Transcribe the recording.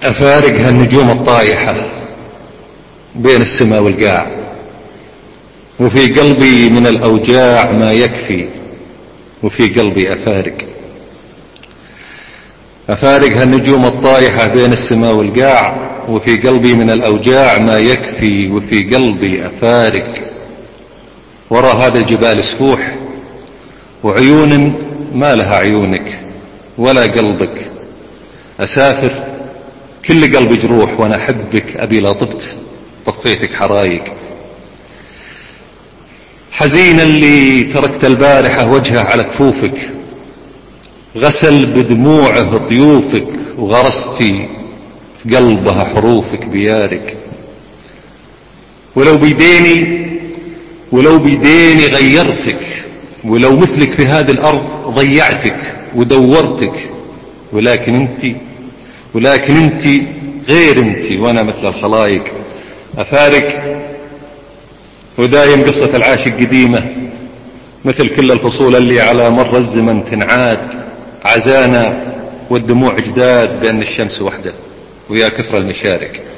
أفارق هالنجوم الطايحة بين السماء والقاع، وفي قلبي من الأوجاع ما يكفي، وفي قلبي أفارق هالنجوم الطايحة بين السماء والقاع، وفي قلبي من الأوجاع ما يكفي، وفي قلبي أفارق. ورا هذا الجبال سفوح، وعيون ما لها عيونك ولا قلبك. أسافر كل قلبي جروح، وأنا أحبك أبي لا طبت طفيتك حرايق. حزين اللي تركت البارحة وجهه على كفوفك، غسل بدموعه ضيوفك، وغرستي في قلبها حروفك بيارك. ولو بيديني غيرتك، ولو مثلك في هذه الأرض ضيعتك ودورتك. ولكن انت غير انت، وانا مثل الخلايق. أفارق ودايم قصة العاشق قديمة، مثل كل الفصول اللي على مر الزمن تنعاد. عزانا والدموع جداد بأن الشمس وحده، ويا كثر المشارك.